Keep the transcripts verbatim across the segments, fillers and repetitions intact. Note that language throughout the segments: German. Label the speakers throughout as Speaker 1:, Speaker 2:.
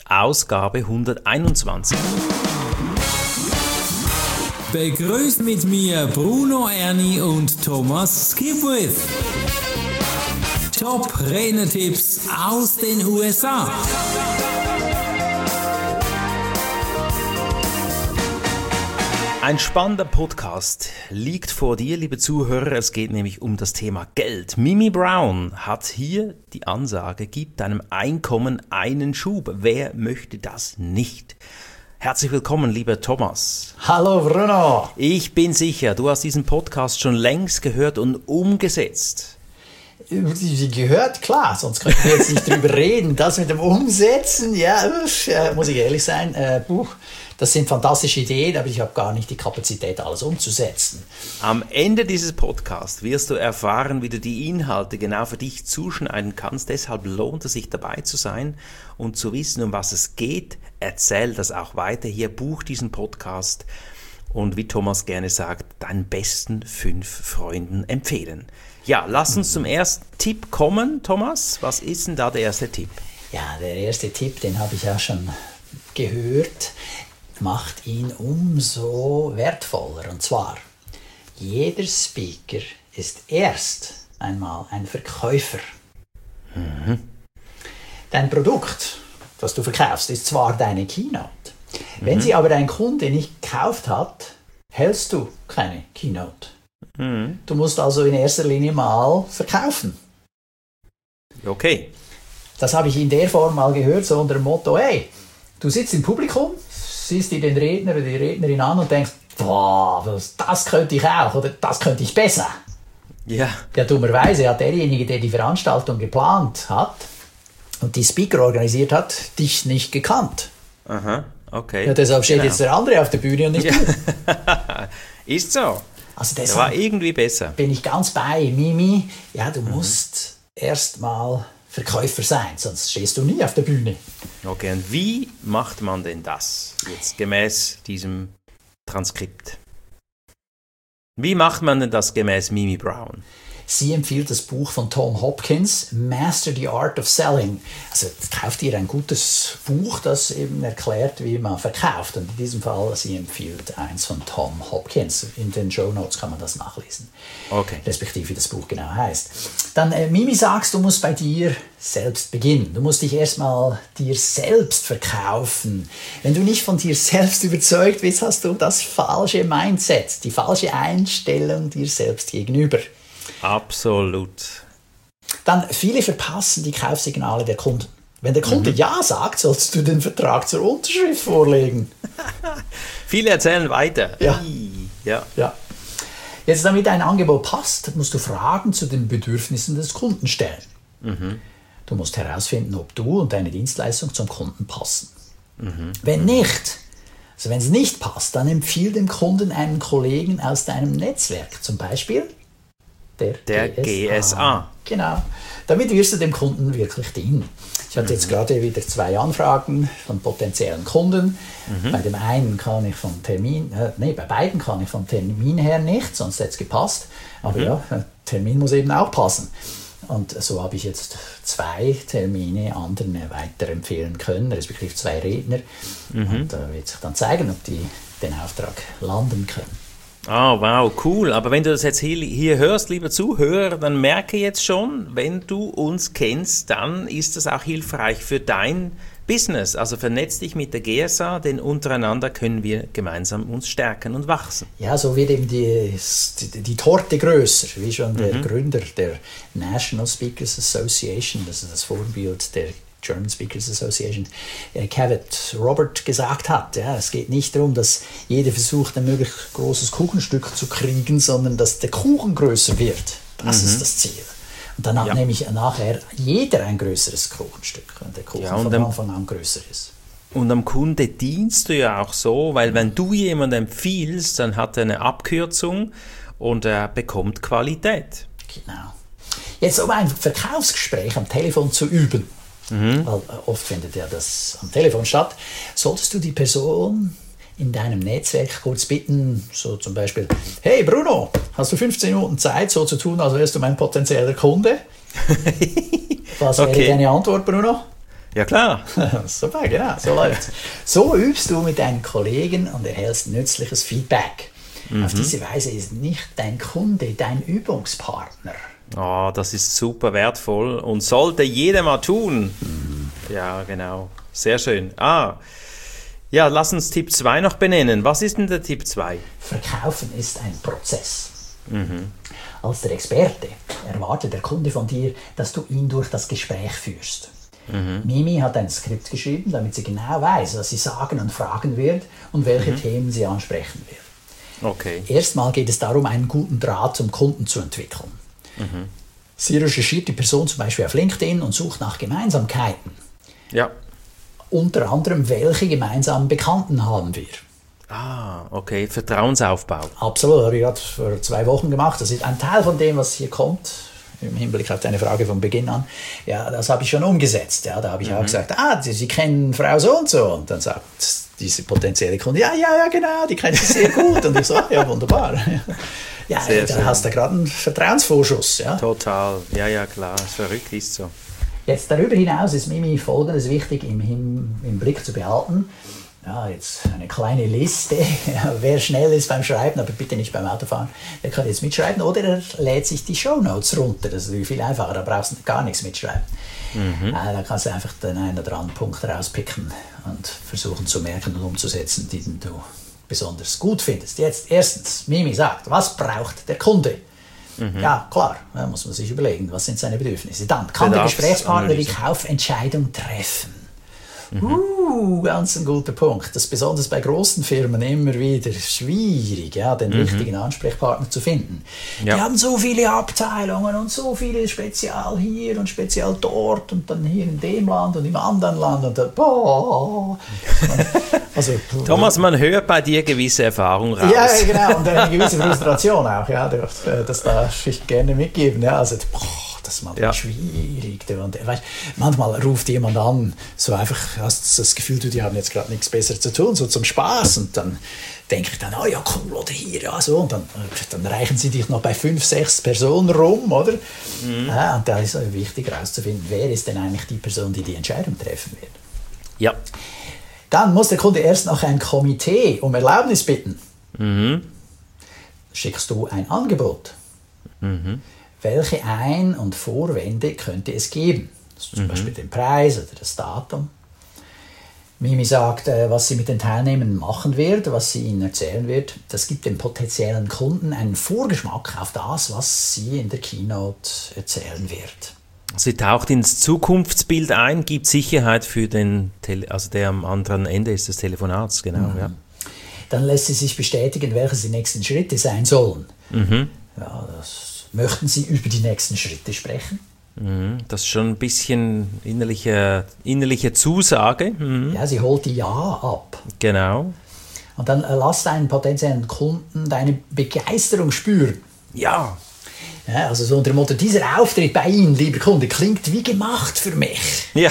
Speaker 1: Ausgabe hunderteinundzwanzig.
Speaker 2: Begrüßt mit mir Bruno Erni und Thomas Skipwith. Top-Rednertipps aus den U S A.
Speaker 1: Ein spannender Podcast liegt vor dir, liebe Zuhörer. Es geht nämlich um das Thema Geld. Mimi Brown hat hier die Ansage, gib deinem Einkommen einen Schub. Wer möchte das nicht? Herzlich willkommen, lieber Thomas.
Speaker 3: Hallo Bruno.
Speaker 1: Ich bin sicher, du hast diesen Podcast schon längst gehört und umgesetzt.
Speaker 3: Gehört, klar, sonst könnten wir jetzt nicht drüber reden. Das mit dem Umsetzen, ja, muss ich ehrlich sein, äh, buch, das sind fantastische Ideen, aber ich habe gar nicht die Kapazität, alles umzusetzen.
Speaker 1: Am Ende dieses Podcasts wirst du erfahren, wie du die Inhalte genau für dich zuschneiden kannst. Deshalb lohnt es sich, dabei zu sein und zu wissen, um was es geht. Erzähl das auch weiter hier, buch diesen Podcast und wie Thomas gerne sagt, deinen besten fünf Freunden empfehlen. Ja, lass uns zum ersten Tipp kommen, Thomas. Was ist denn da der erste Tipp?
Speaker 3: Ja, der erste Tipp, den habe ich ja schon gehört, macht ihn umso wertvoller. Und zwar, jeder Speaker ist erst einmal ein Verkäufer. Mhm. Dein Produkt, das du verkaufst, ist zwar deine Keynote. Mhm. Wenn sie aber dein Kunde nicht gekauft hat, hältst du keine Keynote. Mhm. Du musst also in erster Linie mal verkaufen.
Speaker 1: Okay. Das
Speaker 3: habe ich in der Form mal gehört, so unter dem Motto, hey, du sitzt im Publikum, siehst dir den Redner oder die Rednerin an und denkst, boah, das, das könnte ich auch oder das könnte ich besser.
Speaker 1: Ja.
Speaker 3: Ja, dummerweise hat derjenige, der die Veranstaltung geplant hat und die Speaker organisiert hat, dich nicht gekannt.
Speaker 1: Aha, okay.
Speaker 3: Ja, deshalb steht
Speaker 1: genau.
Speaker 3: jetzt der andere auf der Bühne und nicht
Speaker 1: ja.
Speaker 3: du.
Speaker 1: Ist so.
Speaker 3: Also
Speaker 1: das war irgendwie besser.
Speaker 3: Bin ich ganz bei Mimi. Ja, du mhm. musst erst mal Verkäufer sein, sonst stehst du nie auf der Bühne.
Speaker 1: Okay, und wie macht man denn das jetzt gemäß diesem Transkript? Wie macht man denn das gemäß Mimi Brown?
Speaker 3: Sie empfiehlt das Buch von Tom Hopkins, Master the Art of Selling. Also kauft ihr ein gutes Buch, das eben erklärt, wie man verkauft. Und in diesem Fall, sie empfiehlt eins von Tom Hopkins. In den Shownotes kann man das nachlesen.
Speaker 1: Okay.
Speaker 3: Respektive wie das Buch genau heißt. Dann, äh, Mimi, sagst, du musst bei dir selbst beginnen. Du musst dich erstmal dir selbst verkaufen. Wenn du nicht von dir selbst überzeugt bist, hast du das falsche Mindset, die falsche Einstellung dir selbst gegenüber.
Speaker 1: Absolut.
Speaker 3: Dann, viele verpassen die Kaufsignale der Kunden. Wenn der Kunde mhm. Ja sagt, sollst du den Vertrag zur Unterschrift vorlegen.
Speaker 1: Viele erzählen weiter.
Speaker 3: Ja.
Speaker 1: Ja.
Speaker 3: ja. Jetzt, damit ein Angebot passt, musst du Fragen zu den Bedürfnissen des Kunden stellen. Mhm. Du musst herausfinden, ob du und deine Dienstleistung zum Kunden passen. Mhm. Wenn nicht, also wenn es nicht passt, dann empfiehl dem Kunden einen Kollegen aus deinem Netzwerk, zum Beispiel Der,
Speaker 1: der G S A. G S A.
Speaker 3: Genau. Damit wirst du dem Kunden wirklich dienen. Ich hatte mhm. jetzt gerade wieder zwei Anfragen von potenziellen Kunden. Mhm. Bei dem einen kann ich vom Termin, äh, nee, bei beiden kann ich vom Termin her nicht, sonst hätte es gepasst. Aber mhm. ja, ein Termin muss eben auch passen. Und so habe ich jetzt zwei Termine anderen weiterempfehlen können, respektive zwei Redner. Mhm. Und da äh, wird sich dann zeigen, ob die den Auftrag landen können.
Speaker 1: Oh, wow, cool. Aber wenn du das jetzt hier, hier hörst, lieber Zuhörer, dann merke jetzt schon, wenn du uns kennst, dann ist das auch hilfreich für dein Business. Also vernetz dich mit der G S A, denn untereinander können wir gemeinsam uns stärken und wachsen.
Speaker 3: Ja, so wird eben die, die, die Torte größer, wie schon der mhm. Gründer der National Speakers Association, das ist das Vorbild der German Speakers Association, Cavett Robert gesagt hat. Ja, es geht nicht darum, dass jeder versucht, ein möglichst großes Kuchenstück zu kriegen, sondern dass der Kuchen größer wird. Das mhm. ist das Ziel. Und dann hat ja. nämlich nachher jeder ein größeres Kuchenstück, wenn der Kuchen ja, von am, Anfang an größer ist.
Speaker 1: Und am Kunde dienst du ja auch so, weil wenn du jemandem empfiehlst, dann hat er eine Abkürzung und er bekommt Qualität.
Speaker 3: Genau. Jetzt, um ein Verkaufsgespräch am Telefon zu üben, Mhm. weil oft findet ja das am Telefon statt, solltest du die Person in deinem Netzwerk kurz bitten, so zum Beispiel, hey Bruno, hast du fünfzehn Minuten Zeit, so zu tun, als wärst du mein potenzieller Kunde? Was wäre
Speaker 1: okay.
Speaker 3: deine Antwort, Bruno?
Speaker 1: Ja, klar.
Speaker 3: Super, genau, so läuft's. So übst du mit deinen Kollegen und erhältst nützliches Feedback. Mhm. Auf diese Weise ist nicht dein Kunde dein Übungspartner.
Speaker 1: Oh, das ist super wertvoll und sollte jeder mal tun. Mhm. Ja, genau. Sehr schön. Ah, ja, lass uns Tipp zwei noch benennen. Was ist denn der Tipp zwei?
Speaker 3: Verkaufen ist ein Prozess.
Speaker 1: Mhm.
Speaker 3: Als der Experte erwartet der Kunde von dir, dass du ihn durch das Gespräch führst. Mhm. Mimi hat ein Skript geschrieben, damit sie genau weiß, was sie sagen und fragen wird und welche mhm. Themen sie ansprechen wird.
Speaker 1: Okay.
Speaker 3: Erstmal geht es darum, einen guten Draht zum Kunden zu entwickeln. Mhm. Sie recherchiert die Person zum Beispiel auf LinkedIn und sucht nach Gemeinsamkeiten.
Speaker 1: Ja.
Speaker 3: Unter anderem, welche gemeinsamen Bekannten haben wir?
Speaker 1: Ah, okay. Vertrauensaufbau.
Speaker 3: Absolut, habe ich gerade vor zwei Wochen gemacht. Das ist ein Teil von dem, was hier kommt, im Hinblick auf deine Frage von Beginn an. Ja, das habe ich schon umgesetzt. Ja, da habe ich mhm. auch gesagt, ah, Sie, Sie kennen Frau so und so. Und dann sagt diese potenzielle Kunde, ja, ja, ja, genau, die kennen Sie sehr gut. Und ich so, ja, wunderbar. Ja, sehr da schön. Hast du gerade einen Vertrauensvorschuss. Ja?
Speaker 1: Total, ja, ja, klar, ist verrückt, ist so.
Speaker 3: Jetzt darüber hinaus ist Mimi Folgendes wichtig im, im, im Blick zu behalten. Ja, jetzt eine kleine Liste. Ja, wer schnell ist beim Schreiben, aber bitte nicht beim Autofahren, der kann jetzt mitschreiben oder er lädt sich die Shownotes runter. Das ist viel einfacher, da brauchst du gar nichts mitschreiben. Mhm. Äh, da kannst du einfach den einen oder anderen Punkt rauspicken und versuchen zu merken und umzusetzen, die du besonders gut findest. Jetzt erstens, Mimi sagt, was braucht der Kunde? Mhm. Ja, klar, da muss man sich überlegen, was sind seine Bedürfnisse. Dann kann der Gesprächspartner die Kaufentscheidung treffen. Mhm. Uh, ganz ein guter Punkt. Das ist besonders bei großen Firmen immer wieder schwierig, ja, den mhm. richtigen Ansprechpartner zu finden. Ja. Die haben so viele Abteilungen und so viele Spezial hier und Spezial dort und dann hier in dem Land und im anderen Land und dann, boah. Also,
Speaker 1: Thomas, man hört bei dir gewisse Erfahrung raus.
Speaker 3: Ja, genau, und eine gewisse Frustration auch, ja, das, das darf ich gerne mitgeben. Ja, also, boah, das ist manchmal ja. schwierig. Und, weißt, manchmal ruft jemand an, so einfach, hast du das Gefühl, du, die haben jetzt gerade nichts Besseres zu tun, so zum Spaß. Und dann denke ich dann, oh ja, cool, oder hier, ja, so. Und dann, dann reichen sie dich noch bei fünf, sechs Personen rum, oder? Mhm. Ja, und da ist es wichtig herauszufinden, wer ist denn eigentlich die Person, die die Entscheidung treffen wird.
Speaker 1: Ja.
Speaker 3: Dann muss der Kunde erst noch ein Komitee um Erlaubnis bitten. Mhm. Schickst du ein Angebot? Mhm. Welche Ein- und Vorwände könnte es geben? Also zum mhm. Beispiel den Preis oder das Datum. Mimi sagt, was sie mit den Teilnehmern machen wird, was sie ihnen erzählen wird. Das gibt dem potenziellen Kunden einen Vorgeschmack auf das, was sie in der Keynote erzählen wird.
Speaker 1: Sie taucht ins Zukunftsbild ein, gibt Sicherheit für den, Tele- also der am anderen Ende ist des Telefonats, genau. Mhm. Ja.
Speaker 3: Dann lässt sie sich bestätigen, welche die nächsten Schritte sein sollen. Mhm. Ja, das möchten Sie über die nächsten Schritte sprechen?
Speaker 1: Mhm. Das ist schon ein bisschen innerliche, innerliche Zusage. Mhm.
Speaker 3: Ja, sie holt die Ja ab.
Speaker 1: Genau.
Speaker 3: Und dann lass deinen potenziellen Kunden deine Begeisterung spüren.
Speaker 1: Ja.
Speaker 3: Ja, also so unter dem Motto, dieser Auftritt bei Ihnen, lieber Kunde, klingt wie gemacht für mich.
Speaker 1: Ja,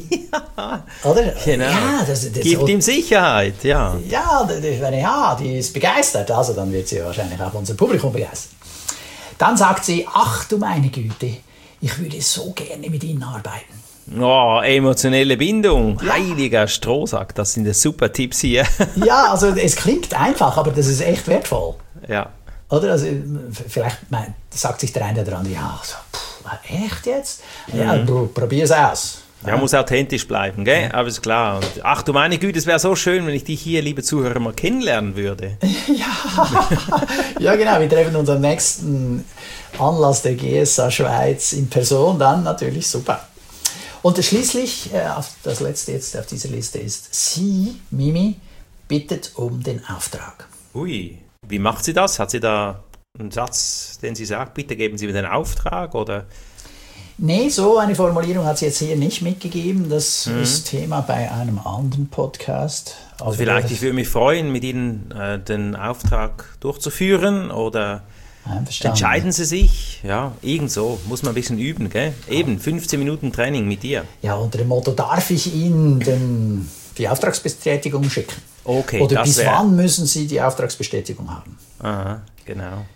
Speaker 3: oder?
Speaker 1: Genau.
Speaker 3: Ja, das, das
Speaker 1: gibt ihm Sicherheit, ja.
Speaker 3: Ja, ja, die ist begeistert, also dann wird sie wahrscheinlich auch unser Publikum begeistern. Dann sagt sie, ach du meine Güte, ich würde so gerne mit Ihnen arbeiten.
Speaker 1: Oh, emotionelle Bindung, ja. Heiliger Strohsack, das sind ja super Tipps hier.
Speaker 3: Ja, also es klingt einfach, aber das ist echt wertvoll.
Speaker 1: Ja.
Speaker 3: Oder? Also, vielleicht mein, sagt sich der eine oder andere, ja, so, pff, echt jetzt? Ja, mhm. probier es aus.
Speaker 1: Ja, muss authentisch bleiben, gell? Ja. Aber ist klar. Und, ach du meine Güte, es wäre so schön, wenn ich dich hier, liebe Zuhörer, mal kennenlernen würde.
Speaker 3: Ja, ja genau, wir treffen uns am nächsten Anlass der G S A Schweiz in Person, dann natürlich super. Und schließlich, äh, das letzte jetzt auf dieser Liste ist, sie, Mimi, bittet um den Auftrag.
Speaker 1: Ui, wie macht sie das? Hat sie da einen Satz, den sie sagt, bitte geben Sie mir den Auftrag, oder?
Speaker 3: Nee, so eine Formulierung hat sie jetzt hier nicht mitgegeben. Das mhm. ist Thema bei einem anderen Podcast.
Speaker 1: Also vielleicht, ich würde mich freuen, mit Ihnen äh, den Auftrag durchzuführen, oder entscheiden Sie sich. Ja, irgend so. Muss man ein bisschen üben, gell? Eben, fünfzehn Minuten Training mit dir.
Speaker 3: Ja, unter dem Motto, darf ich Ihnen den, die Auftragsbestätigung schicken?
Speaker 1: Okay,
Speaker 3: oder
Speaker 1: das
Speaker 3: bis
Speaker 1: wär...
Speaker 3: wann müssen Sie die Auftragsbestätigung haben?
Speaker 1: Aha, genau.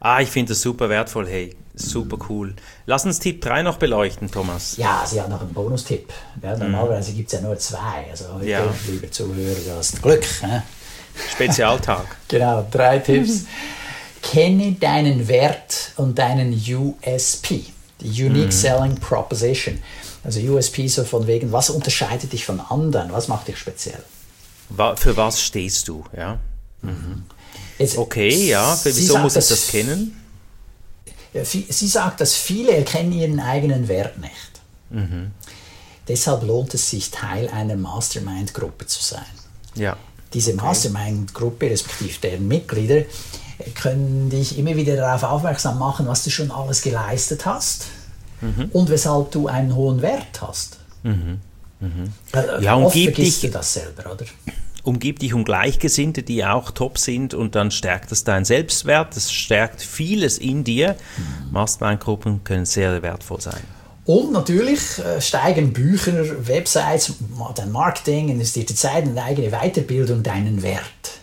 Speaker 1: Ah, ich finde das super wertvoll. Hey, super cool. Lass uns Tipp drei noch beleuchten, Thomas.
Speaker 3: Ja, sie hat noch einen Bonustipp. Ja, normalerweise gibt es ja nur zwei. Also heute,
Speaker 1: Ja.
Speaker 3: lieber Zuhörer, du hast Glück. Hä?
Speaker 1: Spezialtag.
Speaker 3: Genau, drei Tipps. Kenne deinen Wert und deinen U S P, die Unique Selling Proposition. Also U S P so von wegen, was unterscheidet dich von anderen, was macht dich speziell?
Speaker 1: Wa- Für was stehst du? Ja.
Speaker 3: Jetzt,
Speaker 1: Okay, ja. Für,
Speaker 3: sie
Speaker 1: wieso
Speaker 3: sagt,
Speaker 1: muss ich
Speaker 3: dass-
Speaker 1: das kennen?
Speaker 3: Ja, vi- Sie sagt, dass viele erkennen ihren eigenen Wert nicht. Deshalb lohnt es sich, Teil einer Mastermind-Gruppe zu sein.
Speaker 1: Ja.
Speaker 3: Diese Mastermind-Gruppe, respektive deren Mitglieder, können dich immer wieder darauf aufmerksam machen, was du schon alles geleistet hast und weshalb du einen hohen Wert hast. Äh,
Speaker 1: Ja, und
Speaker 3: Oft
Speaker 1: gib
Speaker 3: vergisst
Speaker 1: dich-
Speaker 3: du das selber, oder?
Speaker 1: Umgib dich um Gleichgesinnte, die auch top sind, und dann stärkt es deinen Selbstwert, das stärkt vieles in dir. Mastermind-Gruppen können sehr wertvoll sein.
Speaker 3: Und natürlich äh, steigen Bücher, Websites, dein Marketing, investierte Zeit in deine eigene Weiterbildung deinen Wert.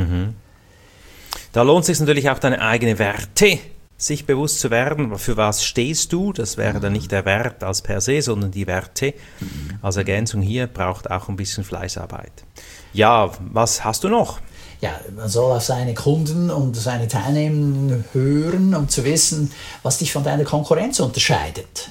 Speaker 1: Da lohnt es sich natürlich auch, deine eigenen Werte sich bewusst zu werden. Für was stehst du? Das wäre dann nicht der Wert als per se, sondern die Werte. Als Ergänzung hier braucht auch ein bisschen Fleißarbeit. Ja, was hast du noch?
Speaker 3: Ja, man soll auf seine Kunden und seine Teilnehmer hören, um zu wissen, was dich von deiner Konkurrenz unterscheidet.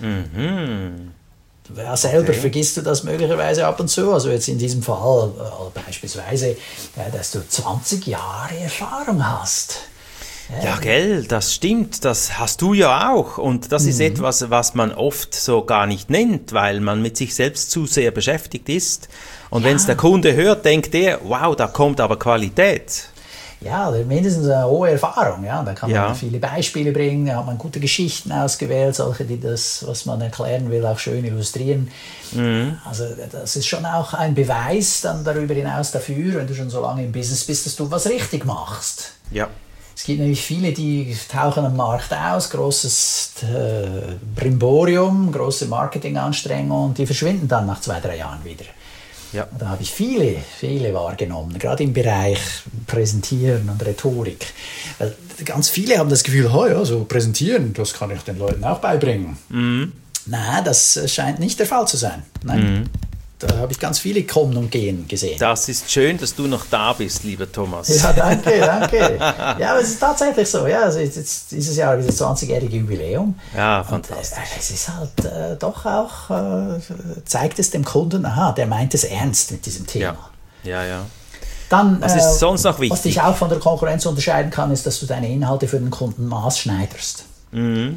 Speaker 3: Ja, selber
Speaker 1: Okay.
Speaker 3: vergisst du das möglicherweise ab und zu. Also jetzt in diesem Fall äh, beispielsweise, ja, dass du zwanzig Jahre Erfahrung hast.
Speaker 1: Ja, gell, das stimmt, das hast du ja auch. Und das ist etwas, was man oft so gar nicht nennt, weil man mit sich selbst zu sehr beschäftigt ist. Und wenn es der Kunde hört, denkt er, wow, da kommt aber Qualität.
Speaker 3: Ja, oder mindestens eine hohe Erfahrung. Ja. Da kann
Speaker 1: Ja.
Speaker 3: man viele Beispiele bringen, da hat man gute Geschichten ausgewählt, solche, die das, was man erklären will, auch schön illustrieren. Also das ist schon auch ein Beweis dann darüber hinaus dafür, wenn du schon so lange im Business bist, dass du was richtig machst.
Speaker 1: Ja.
Speaker 3: Es gibt nämlich viele, die tauchen am Markt aus, großes äh, Brimborium, große Marketinganstrengungen, und die verschwinden dann nach zwei, drei Jahren wieder.
Speaker 1: Ja.
Speaker 3: Da habe ich viele, viele wahrgenommen, gerade im Bereich Präsentieren und Rhetorik. Weil ganz viele haben das Gefühl, oh ja, so präsentieren, das kann ich den Leuten auch beibringen. Nein, das scheint nicht der Fall zu sein. Nein. Da habe ich ganz viele kommen und gehen gesehen.
Speaker 1: Das ist schön, dass du noch da bist, lieber Thomas.
Speaker 3: Ja, danke, danke. Ja, aber es ist tatsächlich so. Ja, also jetzt, jetzt dieses Jahr ist das zwanzigjährige Jubiläum.
Speaker 1: Ja,
Speaker 3: Und,
Speaker 1: fantastisch.
Speaker 3: äh, es ist halt äh, doch auch, äh, zeigt es dem Kunden, aha, der meint es ernst mit diesem Thema.
Speaker 1: Ja, ja, ja.
Speaker 3: Dann,
Speaker 1: Was ist sonst noch
Speaker 3: Was
Speaker 1: wichtig?
Speaker 3: dich auch von der Konkurrenz unterscheiden kann, ist, dass du deine Inhalte für den Kunden maßschneiderst.
Speaker 1: Mhm.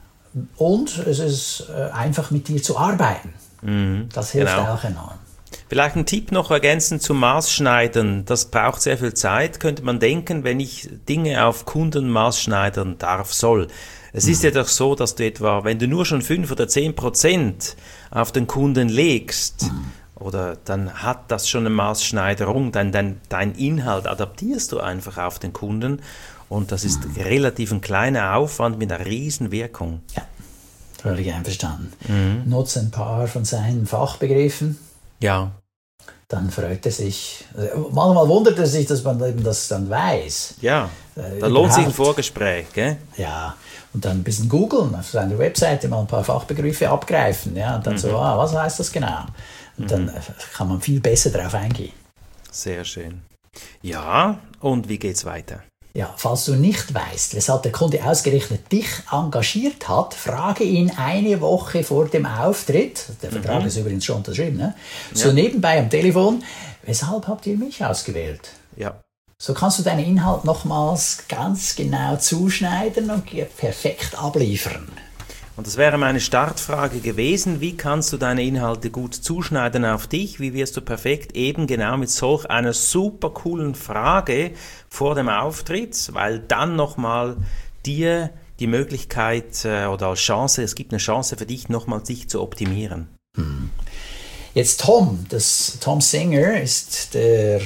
Speaker 3: Und es ist äh, einfach mit dir zu arbeiten. Das hilft
Speaker 1: Genau.
Speaker 3: auch enorm.
Speaker 1: Vielleicht ein Tipp noch ergänzend zum Maßschneidern. Das braucht sehr viel Zeit, könnte man denken, wenn ich Dinge auf Kunden maßschneidern darf, soll. Es ist ja doch so, dass du etwa, wenn du nur schon fünf oder zehn Prozent auf den Kunden legst, oder dann hat das schon eine Maßschneiderung, dann dein, dein Inhalt adaptierst du einfach auf den Kunden, und das ist relativ ein kleiner Aufwand mit einer riesen Wirkung.
Speaker 3: Ja, völlig einverstanden. Nutze ein paar von seinen Fachbegriffen.
Speaker 1: Ja,
Speaker 3: Dann freut er sich. Also manchmal wundert er sich, dass man eben das dann weiß.
Speaker 1: ja,
Speaker 3: Äh,
Speaker 1: da lohnt sich ein
Speaker 3: überhaupt.
Speaker 1: Vorgespräch, gell?
Speaker 3: Ja, und dann ein bisschen googeln, auf seiner Webseite mal ein paar Fachbegriffe abgreifen. Ja, und dann so, ah, was heißt das genau? Und dann äh, kann man viel besser darauf eingehen.
Speaker 1: Sehr schön. Ja, und wie geht's weiter?
Speaker 3: Ja, falls du nicht weißt, weshalb der Kunde ausgerechnet dich engagiert hat, frage ihn eine Woche vor dem Auftritt, der Vertrag ist übrigens schon unterschrieben, ne? so
Speaker 1: Ja.
Speaker 3: nebenbei am Telefon, weshalb habt ihr mich ausgewählt?
Speaker 1: Ja,
Speaker 3: So kannst du deinen Inhalt nochmals ganz genau zuschneiden und perfekt abliefern.
Speaker 1: und das wäre meine Startfrage gewesen. Wie kannst du deine Inhalte gut zuschneiden auf dich? Wie wirst du perfekt? Eben genau mit solch einer super coolen Frage vor dem Auftritt, weil dann nochmal dir die Möglichkeit äh, oder als Chance, es gibt eine Chance für dich, nochmal sich zu optimieren.
Speaker 3: Jetzt Tom, das, Tom Singer ist der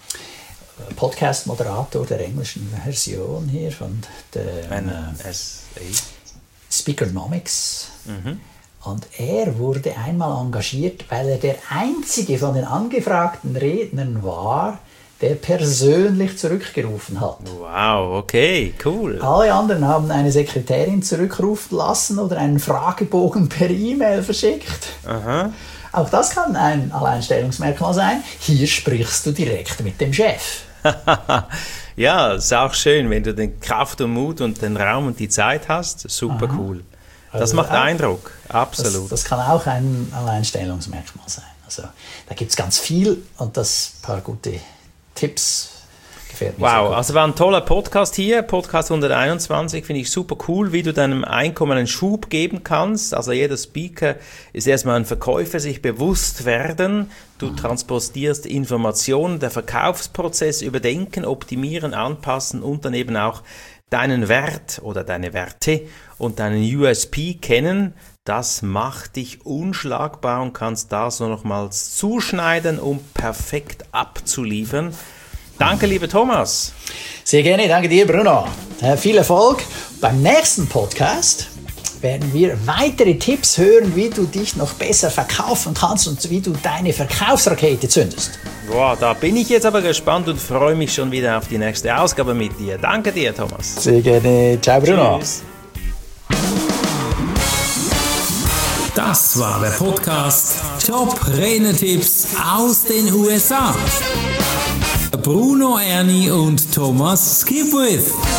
Speaker 3: Podcast-Moderator der englischen Version hier von der
Speaker 1: N
Speaker 3: äh,
Speaker 1: S A.
Speaker 3: Speakernomics. Und er wurde einmal engagiert, weil er der einzige von den angefragten Rednern war, der persönlich zurückgerufen hat.
Speaker 1: Wow, okay, cool.
Speaker 3: Alle anderen haben eine Sekretärin zurückrufen lassen oder einen Fragebogen per E-Mail verschickt.
Speaker 1: Aha.
Speaker 3: Auch das kann ein Alleinstellungsmerkmal sein. Hier sprichst du direkt mit dem Chef.
Speaker 1: Ja, ist auch schön, wenn du den Kraft und Mut und den Raum und die Zeit hast. Super Aha. cool. Das also macht auch, Eindruck, absolut.
Speaker 3: Das, das kann auch ein Alleinstellungsmerkmal sein. Also da gibt es ganz viel und das paar gute Tipps. Gefällt mir
Speaker 1: wow, also war ein toller Podcast hier, Podcast hunderteinundzwanzig, finde ich super cool, wie du deinem Einkommen einen Schub geben kannst. Also jeder Speaker ist erstmal ein Verkäufer, sich bewusst werden. Du mhm. transportierst Informationen, der Verkaufsprozess überdenken, optimieren, anpassen und dann eben auch deinen Wert oder deine Werte und deinen U S P kennen. Das macht dich unschlagbar und kannst da so nochmals zuschneiden, um perfekt abzuliefern. Danke, lieber Thomas.
Speaker 3: Sehr gerne, danke dir, Bruno. Äh, viel Erfolg. Beim nächsten Podcast werden wir weitere Tipps hören, wie du dich noch besser verkaufen kannst und wie du deine Verkaufsrakete zündest.
Speaker 1: Boah, da bin ich jetzt aber gespannt und freue mich schon wieder auf die nächste Ausgabe mit dir. Danke dir, Thomas.
Speaker 3: Sehr gerne. Ciao, Bruno.
Speaker 1: Tschüss.
Speaker 2: Das war der Podcast Top-Renner-Tipps aus den U S A. Bruno Erni und Thomas Skipwith.